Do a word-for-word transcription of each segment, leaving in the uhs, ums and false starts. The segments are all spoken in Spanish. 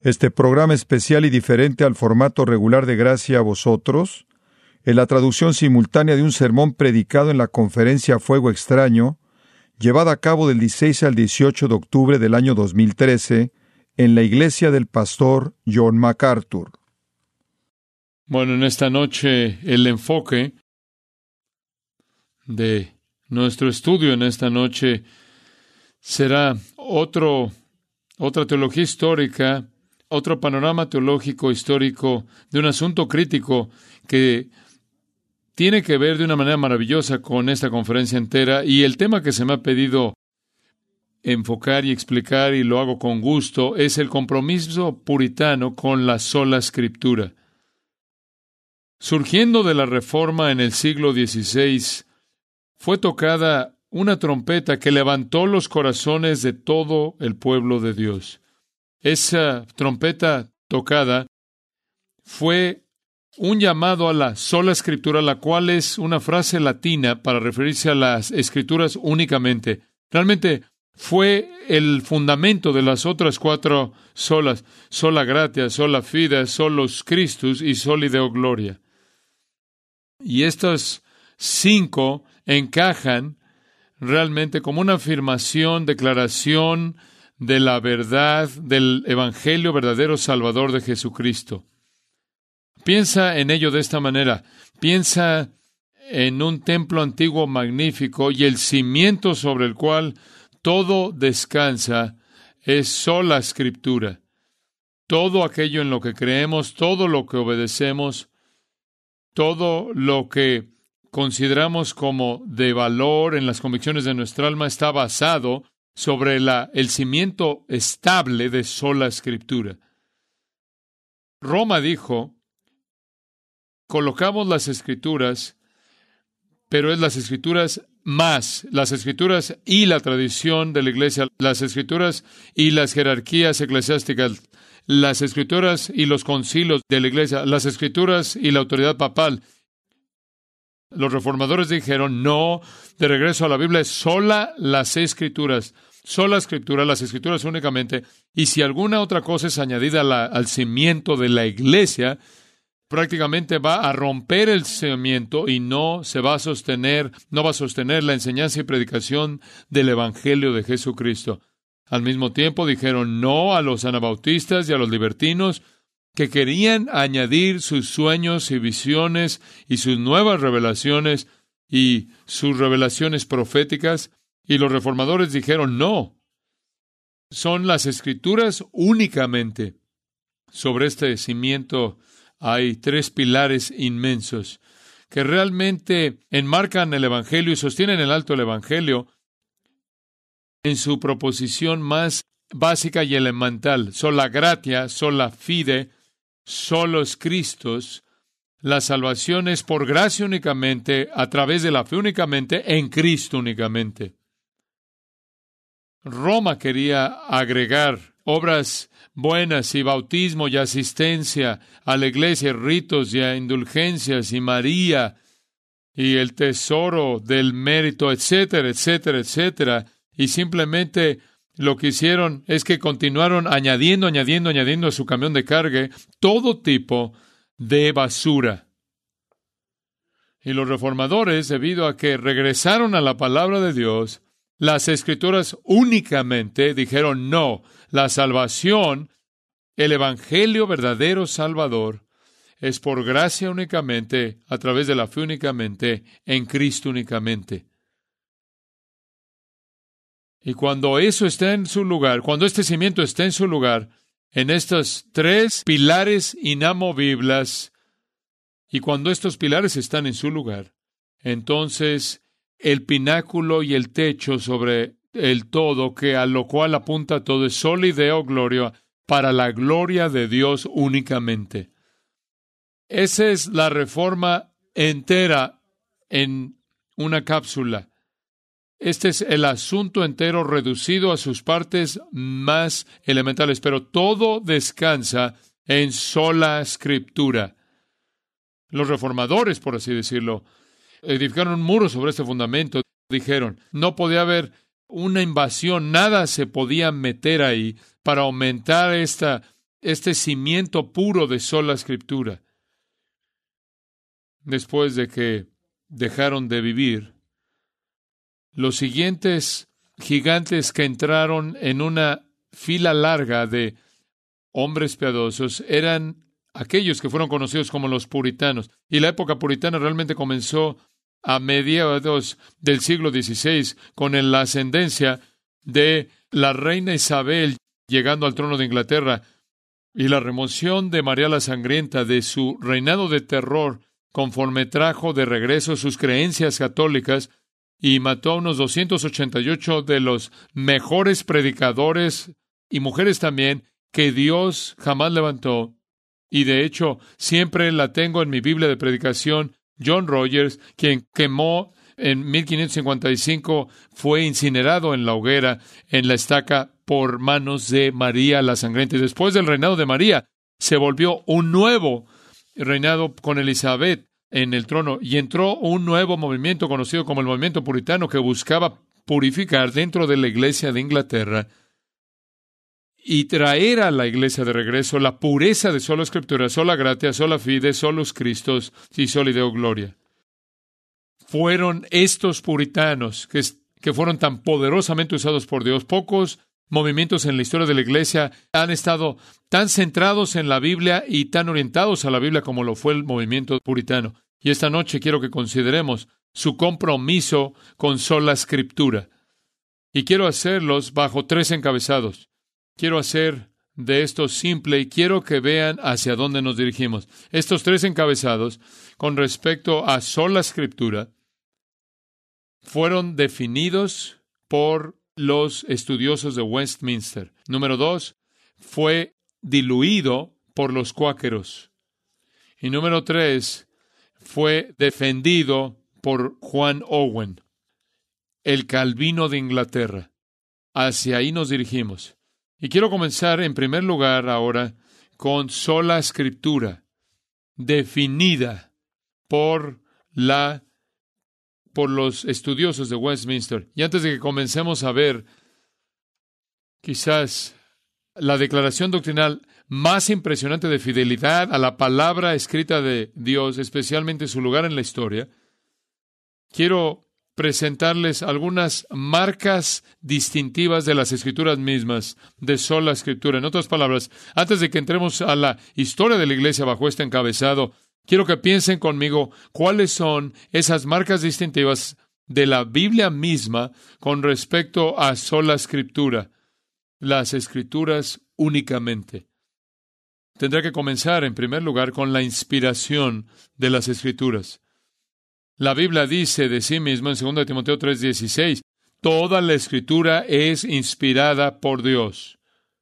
Este programa especial y diferente al formato regular de Gracia a Vosotros, en la traducción simultánea de un sermón predicado en la conferencia Fuego Extraño, llevada a cabo del dieciséis al dieciocho de octubre del año dos mil trece, en la iglesia del pastor John MacArthur. Bueno, en esta noche el enfoque de nuestro estudio en esta noche será otro, otra teología histórica, otro panorama teológico histórico de un asunto crítico que tiene que ver de una manera maravillosa con esta conferencia entera, y el tema que se me ha pedido enfocar y explicar, y lo hago con gusto, es el compromiso puritano con la sola Escritura. Surgiendo de la Reforma en el siglo dieciséis, fue tocada una trompeta que levantó los corazones de todo el pueblo de Dios. Esa trompeta tocada fue un llamado a la sola Escritura, la cual es una frase latina para referirse a las Escrituras únicamente. Realmente fue el fundamento de las otras cuatro solas: sola gratia, sola fide, solus Christus y soli Deo gloria. Y estos cinco encajan realmente como una afirmación, declaración de la verdad del Evangelio verdadero Salvador de Jesucristo. Piensa en ello de esta manera. Piensa en un templo antiguo magnífico y el cimiento sobre el cual todo descansa es sola Escritura. Todo aquello en lo que creemos, todo lo que obedecemos, todo lo que consideramos como de valor en las convicciones de nuestra alma está basado sobre la, el cimiento estable de sola Escritura. Roma dijo, colocamos las Escrituras, pero es las Escrituras más, las Escrituras y la tradición de la Iglesia, las Escrituras y las jerarquías eclesiásticas, las Escrituras y los concilios de la Iglesia, las Escrituras y la autoridad papal. Los reformadores dijeron, no, de regreso a la Biblia, es sola las Escrituras, sola Escritura, las Escrituras únicamente, y si alguna otra cosa es añadida a la, al cimiento de la Iglesia, prácticamente va a romper el cimiento y no se va a sostener, no va a sostener la enseñanza y predicación del Evangelio de Jesucristo. Al mismo tiempo dijeron no a los anabautistas y a los libertinos que querían añadir sus sueños y visiones y sus nuevas revelaciones y sus revelaciones proféticas, y los reformadores dijeron no. Son las Escrituras únicamente. Sobre este cimiento hay tres pilares inmensos que realmente enmarcan el Evangelio y sostienen el alto el Evangelio en su proposición más básica y elemental: sola gratia, sola fide, solos Christus. La salvación es por gracia únicamente, a través de la fe únicamente, en Cristo únicamente. Roma quería agregar obras buenas y bautismo y asistencia a la iglesia, ritos y indulgencias y María y el tesoro del mérito, etcétera, etcétera, etcétera. Y simplemente lo que hicieron es que continuaron añadiendo, añadiendo, añadiendo a su camión de carga todo tipo de basura. Y los reformadores, debido a que regresaron a la palabra de Dios, las Escrituras únicamente, dijeron no, la salvación, el Evangelio verdadero Salvador, es por gracia únicamente, a través de la fe únicamente, en Cristo únicamente. Y cuando eso está en su lugar, cuando este cimiento está en su lugar, en estos tres pilares inamovibles, y cuando estos pilares están en su lugar, entonces el pináculo y el techo sobre el todo, que a lo cual apunta todo, es soli Deo gloria, para la gloria de Dios únicamente. Esa es la reforma entera en una cápsula. Este es el asunto entero reducido a sus partes más elementales, pero todo descansa en sola Escritura. Los reformadores, por así decirlo, edificaron un muro sobre este fundamento. Dijeron, no podía haber una invasión, nada se podía meter ahí para aumentar esta este cimiento puro de sola Escritura. Después de que dejaron de vivir, los siguientes gigantes que entraron en una fila larga de hombres piadosos eran aquellos que fueron conocidos como los puritanos. Y la época puritana realmente comenzó a mediados del siglo dieciséis con la ascendencia de la reina Isabel llegando al trono de Inglaterra y la remoción de María la Sangrienta de su reinado de terror, conforme trajo de regreso sus creencias católicas y mató a unos doscientos ochenta y ocho de los mejores predicadores y mujeres también que Dios jamás levantó. Y de hecho, siempre la tengo en mi Biblia de predicación. John Rogers, quien quemó en mil quinientos cincuenta y cinco, fue incinerado en la hoguera, en la estaca, por manos de María la Sangrienta. Y después del reinado de María, se volvió un nuevo reinado con Elizabeth en el trono, y entró un nuevo movimiento conocido como el movimiento puritano, que buscaba purificar dentro de la Iglesia de Inglaterra y traer a la Iglesia de regreso la pureza de sola Escritura, sola gratia, sola fide, solus Christus y soli Deo gloria. Fueron estos puritanos que, que fueron tan poderosamente usados por Dios. Pocos movimientos en la historia de la Iglesia han estado tan centrados en la Biblia y tan orientados a la Biblia como lo fue el movimiento puritano. Y esta noche quiero que consideremos su compromiso con sola Escritura. Y quiero hacerlos bajo tres encabezados. Quiero hacer de esto simple y quiero que vean hacia dónde nos dirigimos. Estos tres encabezados, con respecto a sola Escritura, fueron definidos por los estudiosos de Westminster. Número dos, fue diluido por los cuáqueros. Y número tres, fue defendido por Juan Owen, el Calvino de Inglaterra. Hacia ahí nos dirigimos. Y quiero comenzar en primer lugar ahora con sola Escritura, definida por la por los estudiosos de Westminster. Y antes de que comencemos a ver quizás la declaración doctrinal más impresionante de fidelidad a la palabra escrita de Dios, especialmente su lugar en la historia, quiero presentarles algunas marcas distintivas de las Escrituras mismas, de sola Escritura. En otras palabras, antes de que entremos a la historia de la Iglesia bajo este encabezado, quiero que piensen conmigo cuáles son esas marcas distintivas de la Biblia misma con respecto a sola Escritura, las Escrituras únicamente. Tendrá que comenzar, en primer lugar, con la inspiración de las Escrituras. La Biblia dice de sí misma en segunda de Timoteo tres dieciséis, toda la Escritura es inspirada por Dios.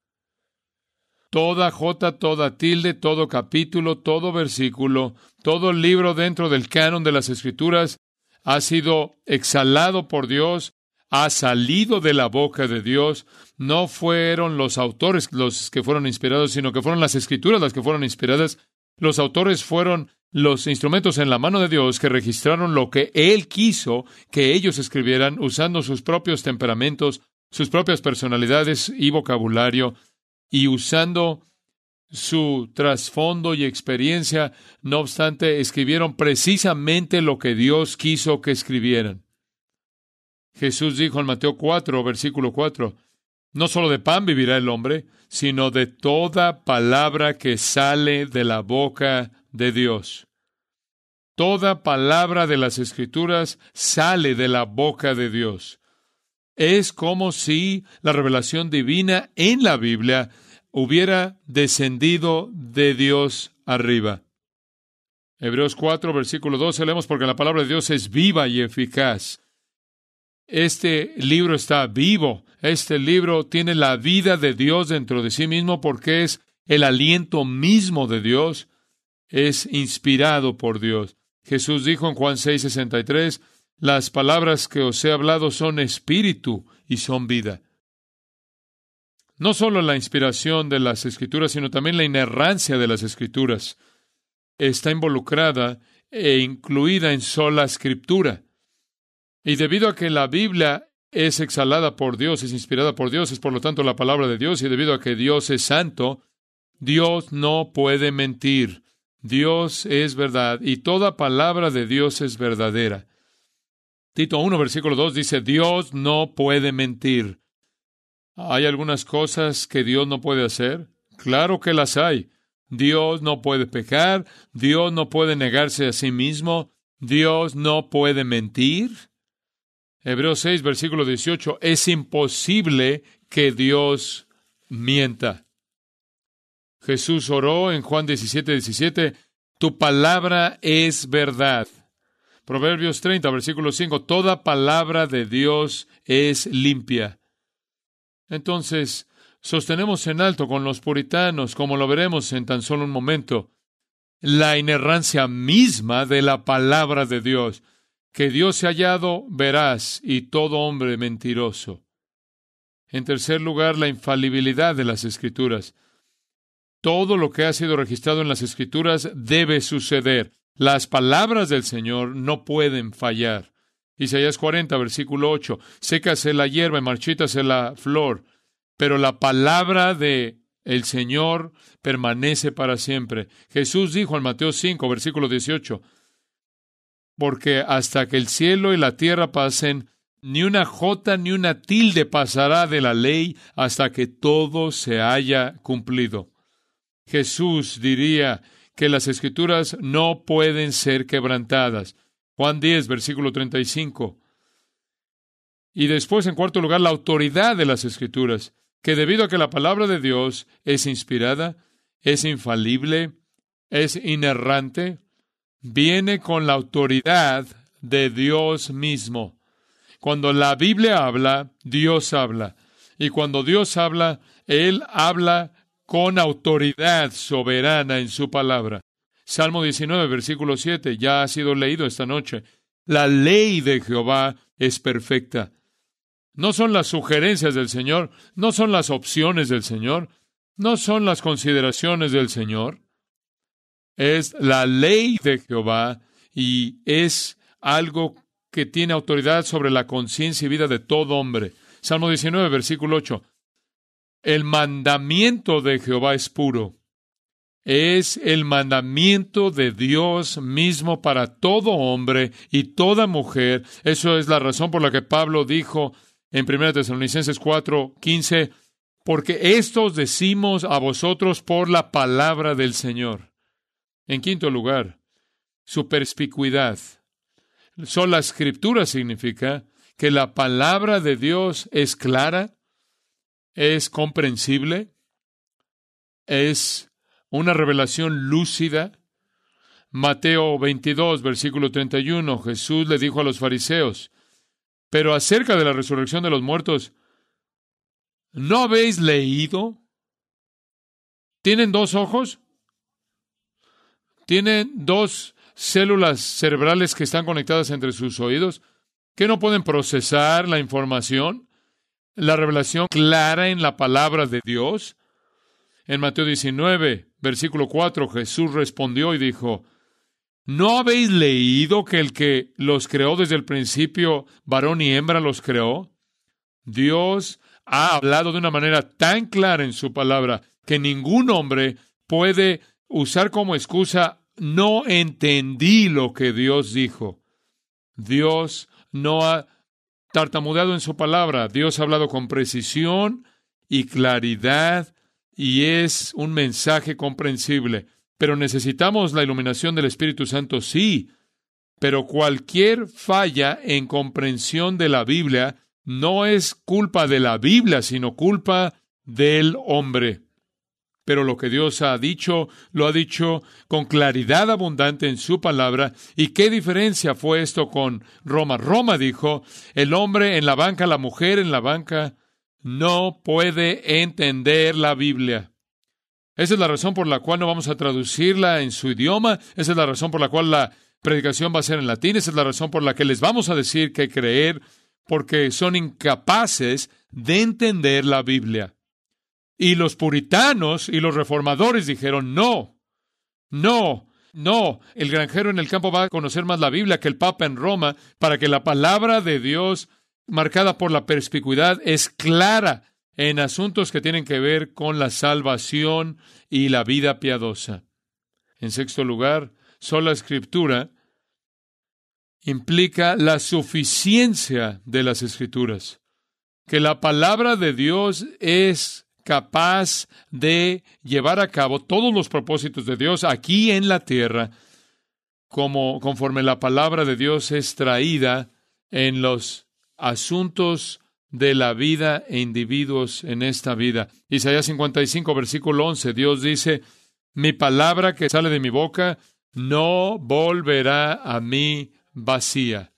Toda jota, toda tilde, todo capítulo, todo versículo, todo libro dentro del canon de las Escrituras ha sido exhalado por Dios, ha salido de la boca de Dios. No fueron los autores los que fueron inspirados, sino que fueron las Escrituras las que fueron inspiradas. Los autores fueron los instrumentos en la mano de Dios que registraron lo que Él quiso que ellos escribieran usando sus propios temperamentos, sus propias personalidades y vocabulario, y usando su trasfondo y experiencia. No obstante, escribieron precisamente lo que Dios quiso que escribieran. Jesús dijo en Mateo cuatro, versículo cuatro, no solo de pan vivirá el hombre, sino de toda palabra que sale de la boca de Dios. Toda palabra de las Escrituras sale de la boca de Dios. Es como si la revelación divina en la Biblia hubiera descendido de Dios arriba. Hebreos cuatro, versículo doce, leemos, porque la palabra de Dios es viva y eficaz. Este libro está vivo. Este libro tiene la vida de Dios dentro de sí mismo porque es el aliento mismo de Dios. Es inspirado por Dios. Jesús dijo en Juan seis, sesenta y tres, las palabras que os he hablado son espíritu y son vida. No solo la inspiración de las Escrituras, sino también la inerrancia de las Escrituras está involucrada e incluida en sola Escritura. Y debido a que la Biblia es exhalada por Dios, es inspirada por Dios, es por lo tanto la palabra de Dios, y debido a que Dios es santo, Dios no puede mentir. Dios es verdad y toda palabra de Dios es verdadera. Tito uno, versículo dos dice, Dios no puede mentir. ¿Hay algunas cosas que Dios no puede hacer? Claro que las hay. Dios no puede pecar, Dios no puede negarse a sí mismo, Dios no puede mentir. Hebreos seis, versículo dieciocho, es imposible que Dios mienta. Jesús oró en Juan diecisiete, diecisiete, tu palabra es verdad. Proverbios treinta, versículo cinco, toda palabra de Dios es limpia. Entonces, sostenemos en alto con los puritanos, como lo veremos en tan solo un momento, la inerrancia misma de la palabra de Dios, que Dios se ha hallado veraz y todo hombre mentiroso. En tercer lugar, la infalibilidad de las Escrituras. Todo lo que ha sido registrado en las Escrituras debe suceder. Las palabras del Señor no pueden fallar. Isaías cuarenta, versículo ocho, sécase la hierba y marchítase la flor, pero la palabra de el Señor permanece para siempre. Jesús dijo en Mateo cinco, versículo dieciocho, porque hasta que el cielo y la tierra pasen, ni una jota ni una tilde pasará de la ley hasta que todo se haya cumplido. Jesús diría que las Escrituras no pueden ser quebrantadas. Juan diez, versículo treinta y cinco. Y después, en cuarto lugar, la autoridad de las Escrituras, que debido a que la palabra de Dios es inspirada, es infalible, es inerrante, viene con la autoridad de Dios mismo. Cuando la Biblia habla, Dios habla. Y cuando Dios habla, Él habla con autoridad soberana en su palabra. Salmo diecinueve, versículo siete, ya ha sido leído esta noche. La ley de Jehová es perfecta. No son las sugerencias del Señor, no son las opciones del Señor, no son las consideraciones del Señor. Es la ley de Jehová y es algo que tiene autoridad sobre la conciencia y vida de todo hombre. Salmo diecinueve, versículo ocho. El mandamiento de Jehová es puro. Es el mandamiento de Dios mismo para todo hombre y toda mujer. Eso es la razón por la que Pablo dijo en primera Tesalonicenses cuatro, quince, porque esto os decimos a vosotros por la palabra del Señor. En quinto lugar, su perspicuidad. Sola Escritura significa que la palabra de Dios es clara, es comprensible, es una revelación lúcida. Mateo veintidós, versículo treinta y uno, Jesús le dijo a los fariseos, pero acerca de la resurrección de los muertos, ¿no habéis leído? ¿Tienen dos ojos? ¿Tienen dos células cerebrales que están conectadas entre sus oídos? ¿Que no pueden procesar la información? ¿La revelación clara en la palabra de Dios? En Mateo diecinueve, versículo cuatro, Jesús respondió y dijo, ¿no habéis leído que el que los creó desde el principio, varón y hembra los creó? Dios ha hablado de una manera tan clara en su palabra que ningún hombre puede usar como excusa, no entendí lo que Dios dijo. Dios no ha tartamudeado en su palabra. Dios ha hablado con precisión y claridad y es un mensaje comprensible. Pero necesitamos la iluminación del Espíritu Santo, sí. Pero cualquier falla en comprensión de la Biblia no es culpa de la Biblia, sino culpa del hombre. Pero lo que Dios ha dicho, lo ha dicho con claridad abundante en su palabra. ¿Y qué diferencia fue esto con Roma? Roma dijo, el hombre en la banca, la mujer en la banca, no puede entender la Biblia. Esa es la razón por la cual no vamos a traducirla en su idioma. Esa es la razón por la cual la predicación va a ser en latín. Esa es la razón por la que les vamos a decir qué creer, porque son incapaces de entender la Biblia. Y los puritanos y los reformadores dijeron, no, no, no, el granjero en el campo va a conocer más la Biblia que el Papa en Roma, para que la palabra de Dios, marcada por la perspicuidad, es clara, en asuntos que tienen que ver con la salvación y la vida piadosa. En sexto lugar, sola Escritura implica la suficiencia de las Escrituras, que la palabra de Dios es capaz de llevar a cabo todos los propósitos de Dios aquí en la tierra, como conforme la palabra de Dios es traída en los asuntos de la vida e individuos en esta vida. Isaías cincuenta y cinco, versículo once, Dios dice: mi palabra que sale de mi boca no volverá a mí vacía,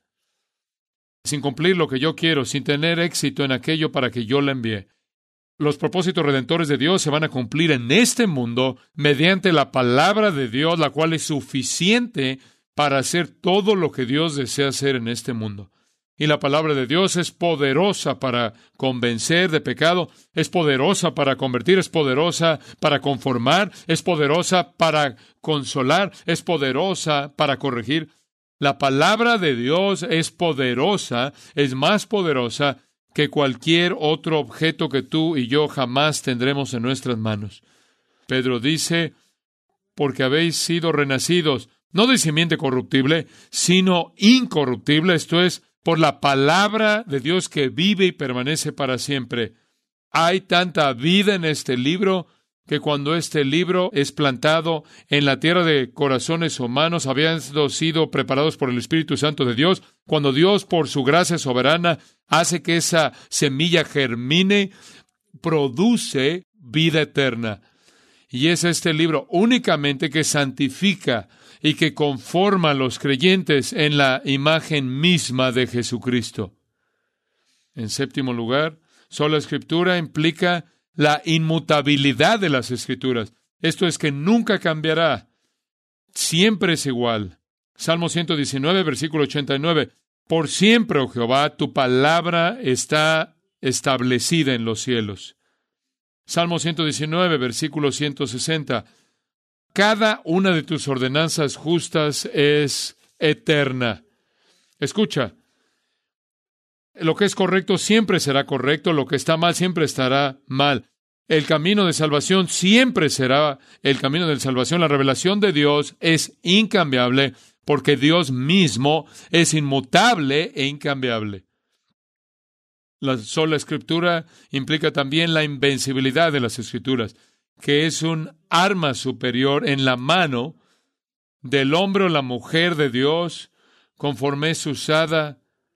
sin cumplir lo que yo quiero, sin tener éxito en aquello para que yo la envié. Los propósitos redentores de Dios se van a cumplir en este mundo mediante la palabra de Dios, la cual es suficiente para hacer todo lo que Dios desea hacer en este mundo. Y la palabra de Dios es poderosa para convencer de pecado, es poderosa para convertir, es poderosa para conformar, es poderosa para consolar, es poderosa para corregir. La palabra de Dios es poderosa, es más poderosa que cualquier otro objeto que tú y yo jamás tendremos en nuestras manos. Pedro dice: porque habéis sido renacidos, no de simiente corruptible, sino incorruptible, esto es, por la palabra de Dios que vive y permanece para siempre. Hay tanta vida en este libro que cuando este libro es plantado en la tierra de corazones humanos, habiendo sido preparados por el Espíritu Santo de Dios, cuando Dios, por su gracia soberana, hace que esa semilla germine, produce vida eterna. Y es este libro únicamente que santifica y que conforma a los creyentes en la imagen misma de Jesucristo. En séptimo lugar, sola Escritura implica la inmutabilidad de las Escrituras. Esto es que nunca cambiará. Siempre es igual. Salmo ciento diecinueve, versículo ochenta y nueve. Por siempre, oh Jehová, tu palabra está establecida en los cielos. Salmo ciento diecinueve, versículo ciento sesenta. Cada una de tus ordenanzas justas es eterna. Escucha, lo que es correcto siempre será correcto, lo que está mal siempre estará mal. El camino de salvación siempre será el camino de salvación. La revelación de Dios es incambiable porque Dios mismo es inmutable e incambiable. La sola Escritura implica también la invencibilidad de las Escrituras, que es un arma superior en la mano del hombre o la mujer de Dios, conforme es usada.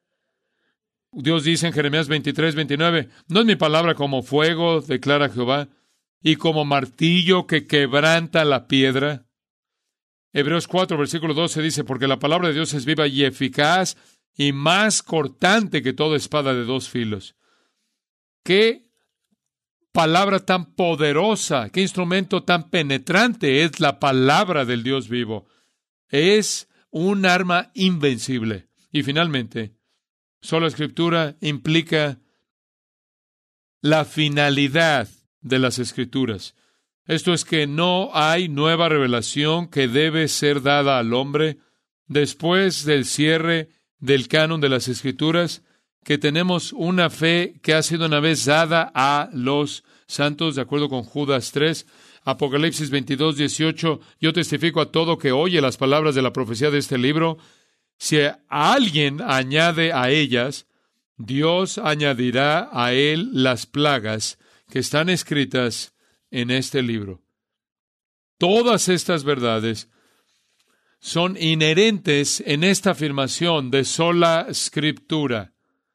Dios dice en Jeremías veintitrés, veintinueve, no es mi palabra como fuego, declara Jehová, y como martillo que quebranta la piedra. Hebreos cuatro, versículo doce dice, porque la palabra de Dios es viva y eficaz y más cortante que toda espada de dos filos. ¿Qué palabra tan poderosa, qué instrumento tan penetrante es la palabra del Dios vivo? Es un arma invencible. Y finalmente, sola Escritura implica la finalidad de las Escrituras. Esto es que no hay nueva revelación que debe ser dada al hombre después del cierre del canon de las Escrituras, que tenemos una fe que ha sido una vez dada a los santos, de acuerdo con Judas tres, Apocalipsis veintidós, dieciocho, yo testifico a todo que oye las palabras de la profecía de este libro. Si alguien añade a ellas, Dios añadirá a él las plagas que están escritas en este libro. Todas estas verdades son inherentes en esta afirmación de sola Escritura.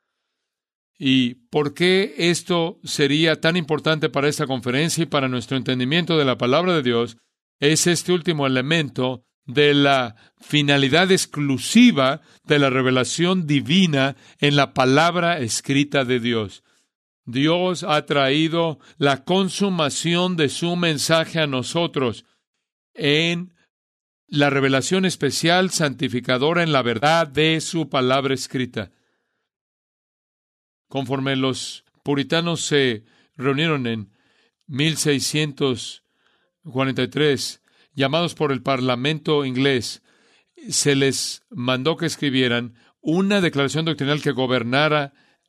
¿Y por qué esto sería tan importante para esta conferencia y para nuestro entendimiento de la palabra de Dios? Es este último elemento de la finalidad exclusiva de la revelación divina en la palabra escrita de Dios. Dios ha traído la consumación de su mensaje a nosotros en la revelación especial santificadora en la verdad de su palabra escrita. Conforme los puritanos se reunieron en mil seiscientos cuarenta y tres, llamados por el Parlamento inglés, se les mandó que escribieran una declaración doctrinal que gobernara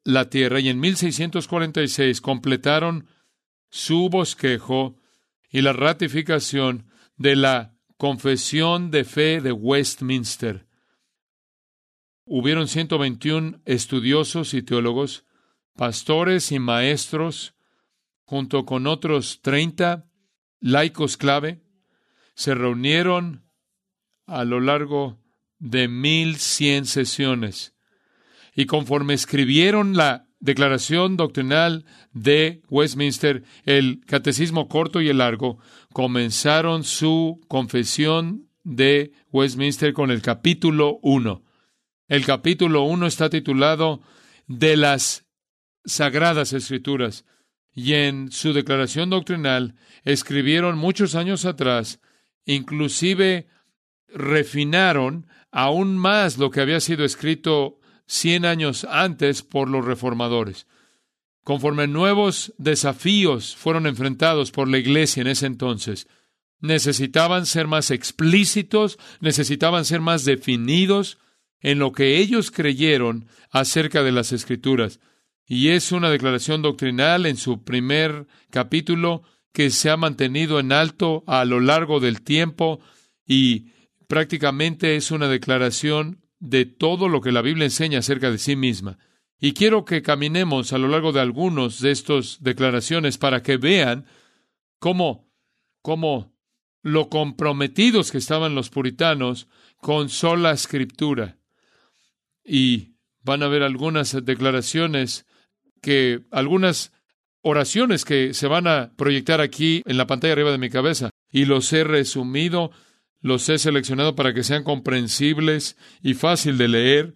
la tierra y en mil seiscientos cuarenta y seis completaron su bosquejo y la ratificación de la Confesión de Fe de Westminster. Hubieron ciento veintiún estudiosos y teólogos, pastores y maestros, junto con otros treinta laicos clave, se reunieron a lo largo de mil cien sesiones. Y conforme escribieron la Declaración Doctrinal de Westminster, el Catecismo corto y el largo, comenzaron su confesión de Westminster con el capítulo uno. El capítulo uno está titulado De las Sagradas Escrituras. Y en su declaración doctrinal escribieron muchos años atrás, inclusive refinaron aún más lo que había sido escrito cien años antes por los reformadores. Conforme nuevos desafíos fueron enfrentados por la iglesia en ese entonces, necesitaban ser más explícitos, necesitaban ser más definidos en lo que ellos creyeron acerca de las Escrituras. Y es una declaración doctrinal en su primer capítulo que se ha mantenido en alto a lo largo del tiempo y prácticamente es una declaración de todo lo que la Biblia enseña acerca de sí misma. Y quiero que caminemos a lo largo de algunos de estas declaraciones para que vean cómo, cómo lo comprometidos que estaban los puritanos con sola escritura. Y van a ver algunas declaraciones que, algunas oraciones que se van a proyectar aquí en la pantalla arriba de mi cabeza. Y los he resumido, los he seleccionado para que sean comprensibles y fácil de leer.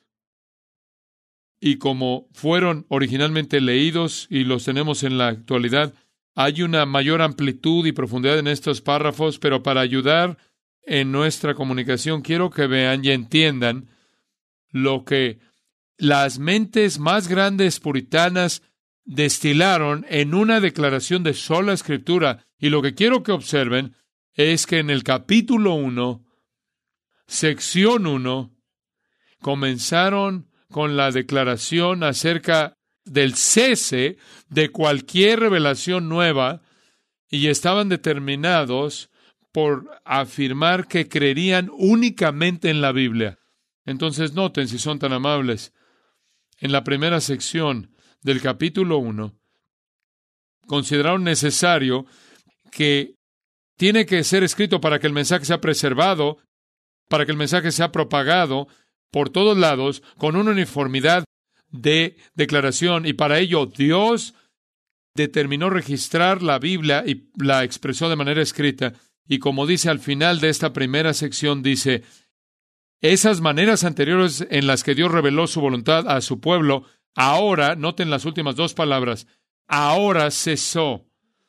Y como fueron originalmente leídos y los tenemos en la actualidad, hay una mayor amplitud y profundidad en estos párrafos, pero para ayudar en nuestra comunicación, quiero que vean y entiendan lo que las mentes más grandes puritanas destilaron en una declaración de sola escritura. Y lo que quiero que observen es que en el capítulo uno, sección uno, comenzaron con la declaración acerca del cese de cualquier revelación nueva y estaban determinados por afirmar que creerían únicamente en la Biblia. Entonces noten, si son tan amables, en la primera sección del capítulo uno, consideraron necesario que tiene que ser escrito para que el mensaje sea preservado, para que el mensaje sea propagado por todos lados con una uniformidad de declaración, y para ello Dios determinó registrar la Biblia y la expresó de manera escrita. Y como dice al final de esta primera sección, dice, esas maneras anteriores en las que Dios reveló su voluntad a su pueblo, ahora, noten las últimas dos palabras, ahora cesó.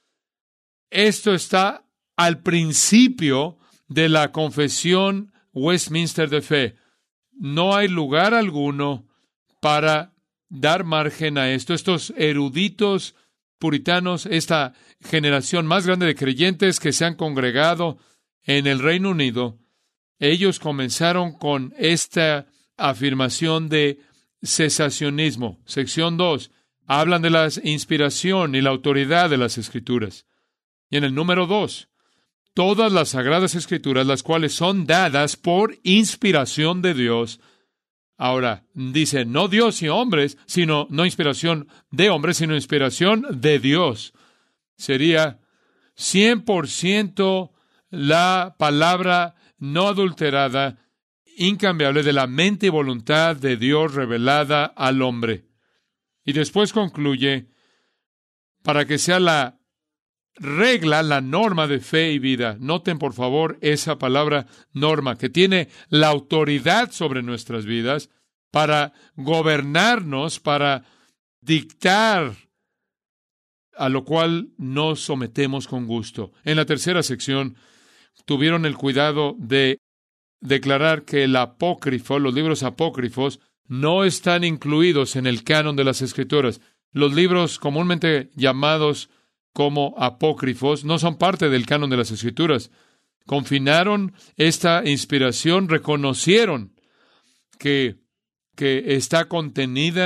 Esto está al principio de la confesión Westminster de fe. No hay lugar alguno para dar margen a esto. Estos eruditos puritanos, esta generación más grande de creyentes que se han congregado en el Reino Unido, ellos comenzaron con esta afirmación de cesacionismo. Sección dos, hablan de la inspiración y la autoridad de las Escrituras. Y en el número dos, todas las Sagradas Escrituras, las cuales son dadas por inspiración de Dios. Ahora, dice, no Dios y hombres, sino, no inspiración de hombres, sino inspiración de Dios. Sería cien por ciento la palabra no adulterada, incambiable de la mente y voluntad de Dios revelada al hombre. Y después concluye, para que sea la regla, la norma de fe y vida. Noten, por favor, esa palabra norma, que tiene la autoridad sobre nuestras vidas para gobernarnos, para dictar, a lo cual nos sometemos con gusto. En la tercera sección, tuvieron el cuidado de declarar que el apócrifo, los libros apócrifos, no están incluidos en el canon de las Escrituras. Los libros comúnmente llamados como apócrifos no son parte del canon de las Escrituras. Confinaron esta inspiración, reconocieron que, que está contenida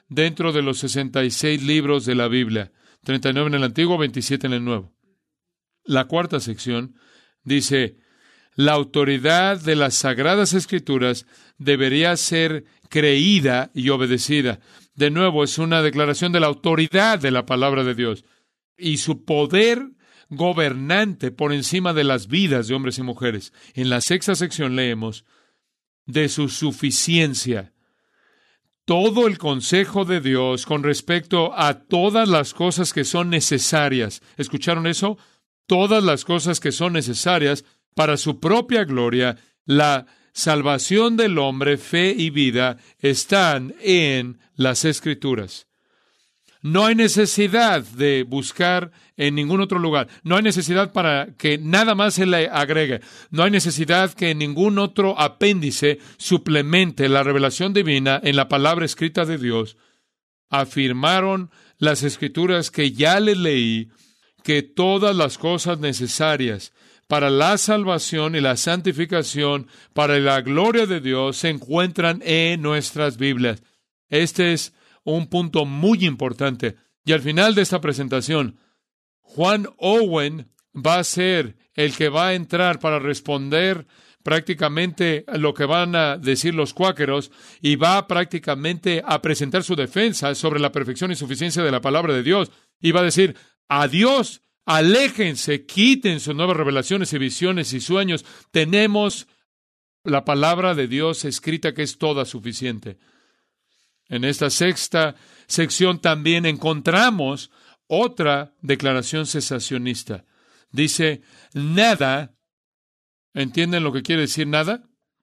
dentro de los sesenta y seis libros de la Biblia, treinta y nueve en el Antiguo, veintisiete en el Nuevo. La cuarta sección dice, la autoridad de las Sagradas Escrituras debería ser creída y obedecida. De nuevo, es una declaración de la autoridad de la palabra de Dios y su poder gobernante por encima de las vidas de hombres y mujeres. En la sexta sección leemos de su suficiencia. Todo el consejo de Dios con respecto a todas las cosas que son necesarias. ¿Escucharon eso? Todas las cosas que son necesarias para su propia gloria, la salvación del hombre, fe y vida, están en las Escrituras. No hay necesidad de buscar en ningún otro lugar. No hay necesidad para que nada más se le agregue. No hay necesidad que ningún otro apéndice suplemente la revelación divina en la palabra escrita de Dios. Afirmaron las Escrituras que ya les leí, que todas las cosas necesarias para la salvación y la santificación, para la gloria de Dios, se encuentran en nuestras Biblias. Este es un punto muy importante. Y al final de esta presentación, Juan Owen va a ser el que va a entrar para responder prácticamente lo que van a decir los cuáqueros y va prácticamente a presentar su defensa sobre la perfección y suficiencia de la palabra de Dios. Y va a decir, adiós, aléjense, quiten sus nuevas revelaciones y visiones y sueños. Tenemos la palabra de Dios escrita que es toda suficiente. En esta sexta sección también encontramos otra declaración cesacionista. Dice, nada, ¿entienden lo que quiere decir nada?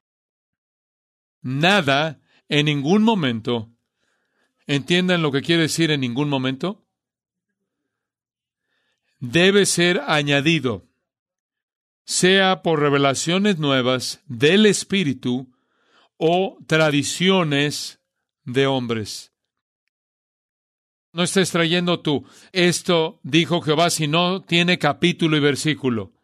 Nada, en ningún momento. ¿Entienden lo que quiere decir en ningún momento? Debe ser añadido, sea por revelaciones nuevas del Espíritu o tradiciones de hombres. No estés trayendo tú, esto dijo Jehová, si no tiene capítulo y versículo.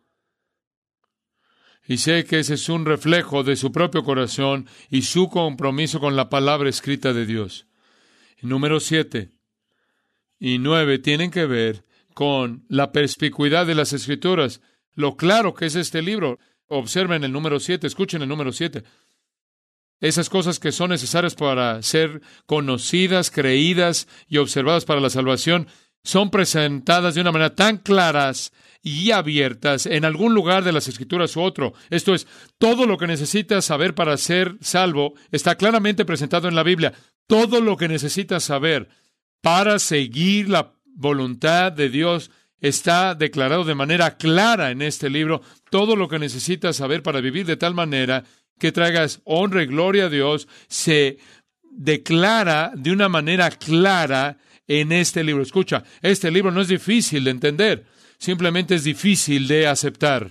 Y sé que ese es un reflejo de su propio corazón y su compromiso con la palabra escrita de Dios. Número siete y nueve tienen que ver con la perspicuidad de las Escrituras, lo claro que es este libro. Observen el número siete, escuchen el número siete. Esas cosas que son necesarias para ser conocidas, creídas y observadas para la salvación, son presentadas de una manera tan claras y abiertas en algún lugar de las Escrituras u otro. Esto es, todo lo que necesitas saber para ser salvo está claramente presentado en la Biblia. Todo lo que necesitas saber para seguir la voluntad de Dios está declarado de manera clara en este libro. Todo lo que necesitas saber para vivir de tal manera que traigas honra y gloria a Dios se declara de una manera clara en este libro. Escucha, este libro no es difícil de entender, simplemente es difícil de aceptar.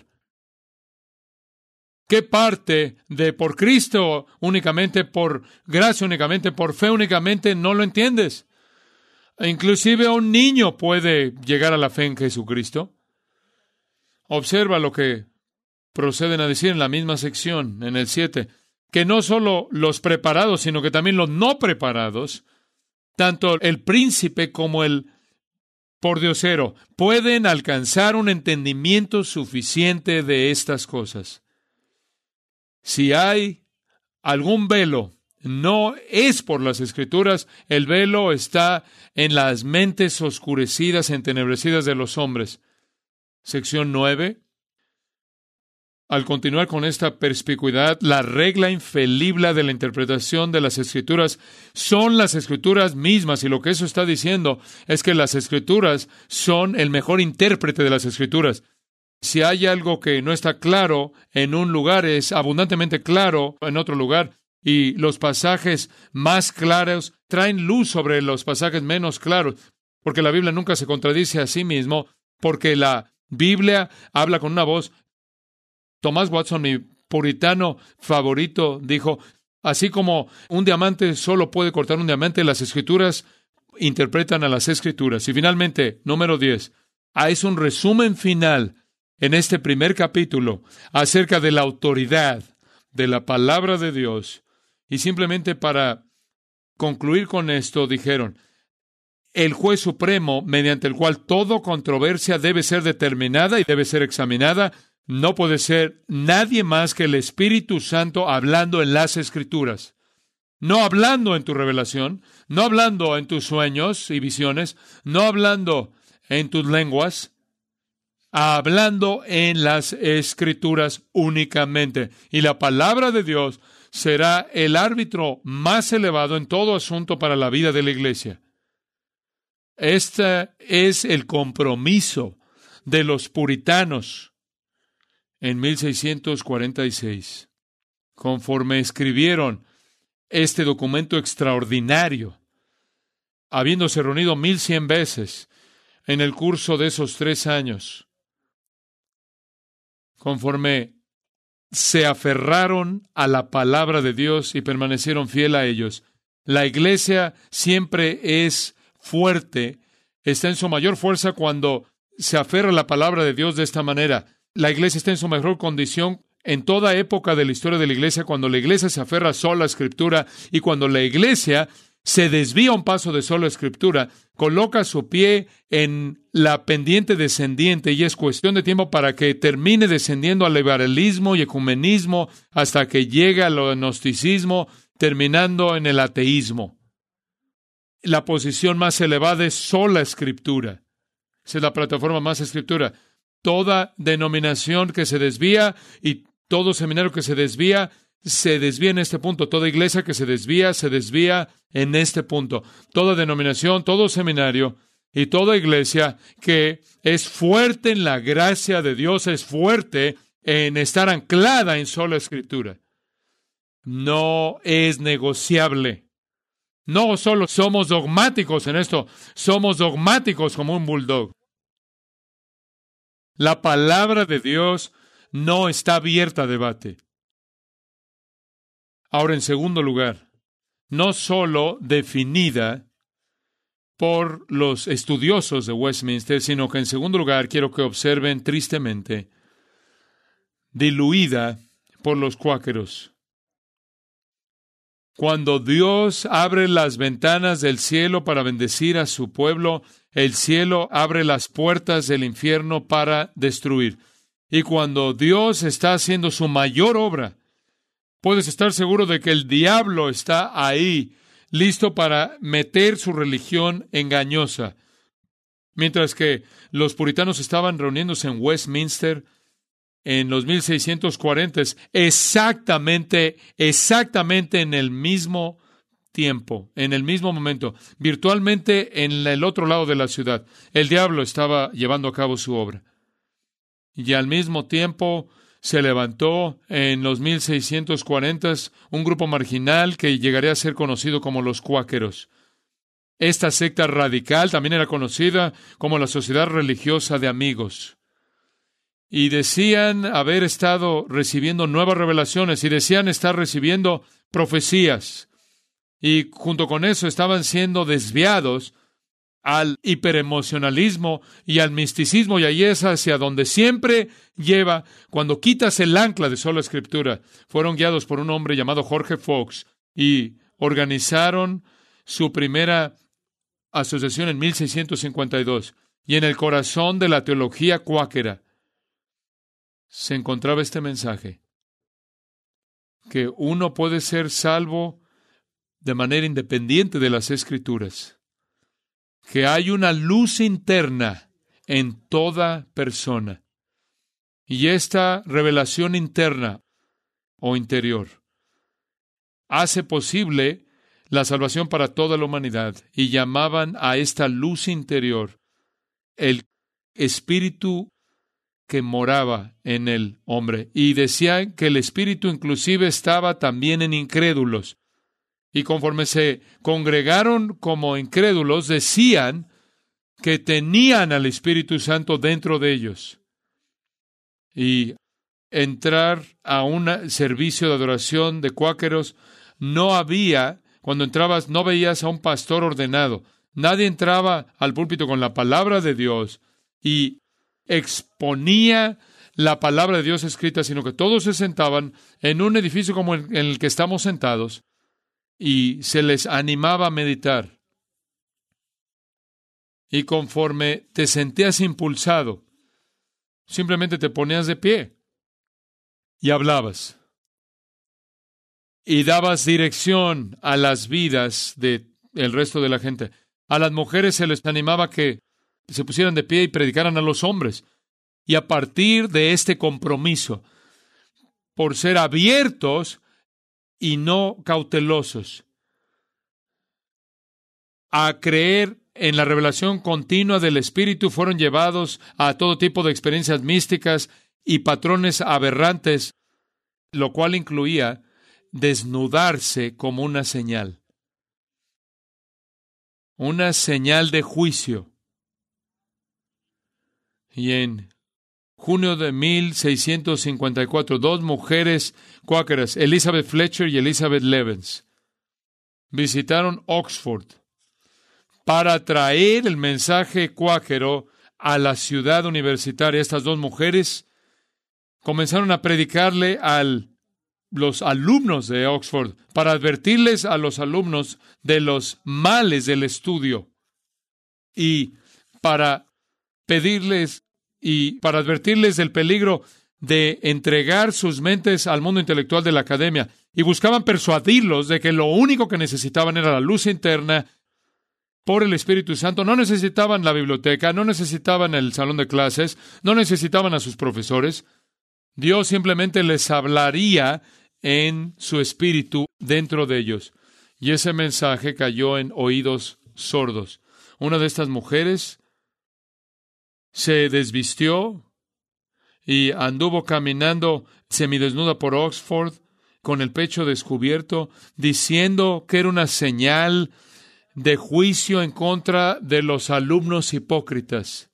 ¿Qué parte de por Cristo únicamente, por gracia únicamente, por fe únicamente no lo entiendes? Inclusive un niño puede llegar a la fe en Jesucristo. Observa lo que proceden a decir en la misma sección, en el siete, que no solo los preparados, sino que también los no preparados, tanto el príncipe como el pordiosero, pueden alcanzar un entendimiento suficiente de estas cosas. Si hay algún velo, no es por las Escrituras, el velo está en las mentes oscurecidas, entenebrecidas de los hombres. Sección nueve. Al continuar con esta perspicuidad, la regla infalible de la interpretación de las Escrituras son las Escrituras mismas, y lo que eso está diciendo es que las Escrituras son el mejor intérprete de las Escrituras. Si hay algo que no está claro en un lugar, es abundantemente claro en otro lugar. Y los pasajes más claros traen luz sobre los pasajes menos claros, porque la Biblia nunca se contradice a sí mismo, porque la Biblia habla con una voz. Thomas Watson, mi puritano favorito, dijo, así como un diamante solo puede cortar un diamante, las Escrituras interpretan a las Escrituras. Y finalmente, número diez, es un resumen final en este primer capítulo acerca de la autoridad de la palabra de Dios. Y simplemente para concluir con esto, dijeron, el juez supremo, mediante el cual toda controversia debe ser determinada y debe ser examinada, no puede ser nadie más que el Espíritu Santo hablando en las Escrituras. No hablando en tu revelación, no hablando en tus sueños y visiones, no hablando en tus lenguas, hablando en las Escrituras únicamente. Y la palabra de Dios será el árbitro más elevado en todo asunto para la vida de la iglesia. Este es el compromiso de los puritanos en mil seiscientos cuarenta y seis, conforme escribieron este documento extraordinario, habiéndose reunido mil cien veces en el curso de esos tres años, conforme se aferraron a la palabra de Dios y permanecieron fiel a ellos. La iglesia siempre es fuerte, está en su mayor fuerza cuando se aferra a la palabra de Dios de esta manera. La iglesia está en su mejor condición en toda época de la historia de la iglesia, cuando la iglesia se aferra solo a la Escritura y cuando la iglesia se desvía un paso de sola Escritura, coloca su pie en la pendiente descendiente y es cuestión de tiempo para que termine descendiendo al liberalismo y ecumenismo hasta que llegue al gnosticismo, terminando en el ateísmo. La posición más elevada es sola Escritura. Esa es la plataforma más Escritura. Toda denominación que se desvía y todo seminario que se desvía, se desvía en este punto. Toda iglesia que se desvía, se desvía en este punto. Toda denominación, todo seminario y toda iglesia que es fuerte en la gracia de Dios, es fuerte en estar anclada en sola Escritura. No es negociable. No solo somos dogmáticos en esto, somos dogmáticos como un bulldog. La palabra de Dios no está abierta a debate. Ahora, en segundo lugar, no solo definida por los estudiosos de Westminster, sino que en segundo lugar quiero que observen tristemente, diluida por los cuáqueros. Cuando Dios abre las ventanas del cielo para bendecir a su pueblo, el cielo abre las puertas del infierno para destruir. Y cuando Dios está haciendo su mayor obra, puedes estar seguro de que el diablo está ahí, listo para meter su religión engañosa. Mientras que los puritanos estaban reuniéndose en Westminster en los mil seiscientos cuarenta, exactamente, exactamente en el mismo tiempo, en el mismo momento, virtualmente en el otro lado de la ciudad, el diablo estaba llevando a cabo su obra. Y al mismo tiempo se levantó en los mil seiscientos cuarenta un grupo marginal que llegaría a ser conocido como los cuáqueros. Esta secta radical también era conocida como la Sociedad Religiosa de Amigos. Y decían haber estado recibiendo nuevas revelaciones y decían estar recibiendo profecías. Y junto con eso estaban siendo desviados al hiperemocionalismo y al misticismo, y ahí es hacia donde siempre lleva cuando quitas el ancla de sola Escritura. Fueron guiados por un hombre llamado Jorge Fox y organizaron su primera asociación en mil seiscientos cincuenta y dos. Y en el corazón de la teología cuáquera se encontraba este mensaje, que uno puede ser salvo de manera independiente de las Escrituras, que hay una luz interna en toda persona, y esta revelación interna o interior hace posible la salvación para toda la humanidad, y llamaban a esta luz interior el Espíritu que moraba en el hombre. Y decían que el Espíritu inclusive estaba también en incrédulos. Y conforme se congregaron como incrédulos, decían que tenían al Espíritu Santo dentro de ellos. Y entrar a un servicio de adoración de cuáqueros, no había, cuando entrabas, no veías a un pastor ordenado. Nadie entraba al púlpito con la palabra de Dios y exponía la palabra de Dios escrita, sino que todos se sentaban en un edificio como en el que estamos sentados, y se les animaba a meditar. Y conforme te sentías impulsado, simplemente te ponías de pie y hablabas. Y dabas dirección a las vidas del resto de la gente. A las mujeres se les animaba que se pusieran de pie y predicaran a los hombres. Y a partir de este compromiso, por ser abiertos y no cautelosos, a creer en la revelación continua del Espíritu, fueron llevados a todo tipo de experiencias místicas y patrones aberrantes, lo cual incluía desnudarse como una señal. Una señal de juicio. Y en junio de mil seiscientos cincuenta y cuatro, dos mujeres cuáqueras, Elizabeth Fletcher y Elizabeth Levens, visitaron Oxford para traer el mensaje cuáquero a la ciudad universitaria. Estas dos mujeres comenzaron a predicarle a los alumnos de Oxford para advertirles a los alumnos de los males del estudio y para pedirles y para advertirles del peligro de entregar sus mentes al mundo intelectual de la academia. Y buscaban persuadirlos de que lo único que necesitaban era la luz interna por el Espíritu Santo. No necesitaban la biblioteca, no necesitaban el salón de clases, no necesitaban a sus profesores. Dios simplemente les hablaría en su espíritu dentro de ellos. Y ese mensaje cayó en oídos sordos. Una de estas mujeres se desvistió y anduvo caminando semidesnuda por Oxford con el pecho descubierto, diciendo que era una señal de juicio en contra de los alumnos hipócritas.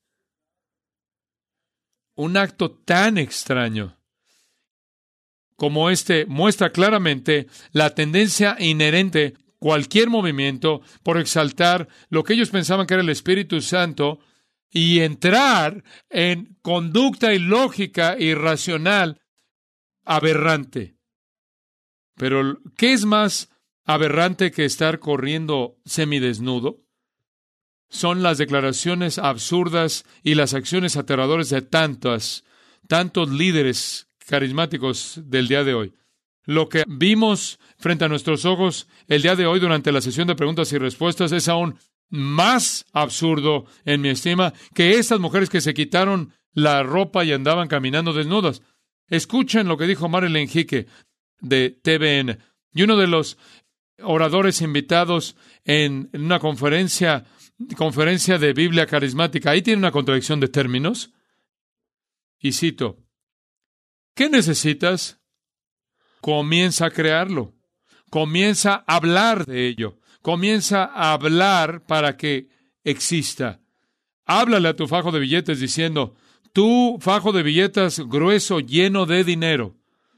Un acto tan extraño como este muestra claramente la tendencia inherente, cualquier movimiento, por exaltar lo que ellos pensaban que era el Espíritu Santo y entrar en conducta ilógica, irracional, aberrante. Pero, ¿qué es más aberrante que estar corriendo semidesnudo? Son las declaraciones absurdas y las acciones aterradoras de tantas, tantos líderes carismáticos del día de hoy. Lo que vimos frente a nuestros ojos el día de hoy durante la sesión de preguntas y respuestas es aún más absurdo, en mi estima, que estas mujeres que se quitaron la ropa y andaban caminando desnudas. Escuchen lo que dijo Marilyn Hickey de T V N. Y uno de los oradores invitados en una conferencia, conferencia de Biblia carismática, ahí tiene una contradicción de términos. Y cito, ¿qué necesitas? Comienza a crearlo. Comienza a hablar de ello. Comienza a hablar para que exista. Háblale a tu fajo de billetes diciendo, tu fajo de billetes grueso, lleno de dinero.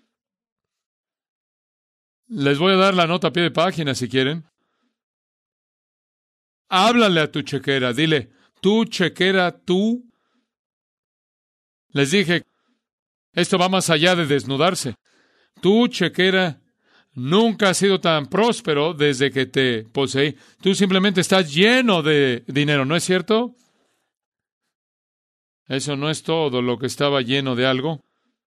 Les voy a dar la nota a pie de página si quieren. Háblale a tu chequera. Dile, tu chequera, tú. Les dije, esto va más allá de desnudarse. Tu chequera nunca ha sido tan próspero desde que te poseí. Tú simplemente estás lleno de dinero, ¿no es cierto? Eso no es todo lo que estaba lleno de algo.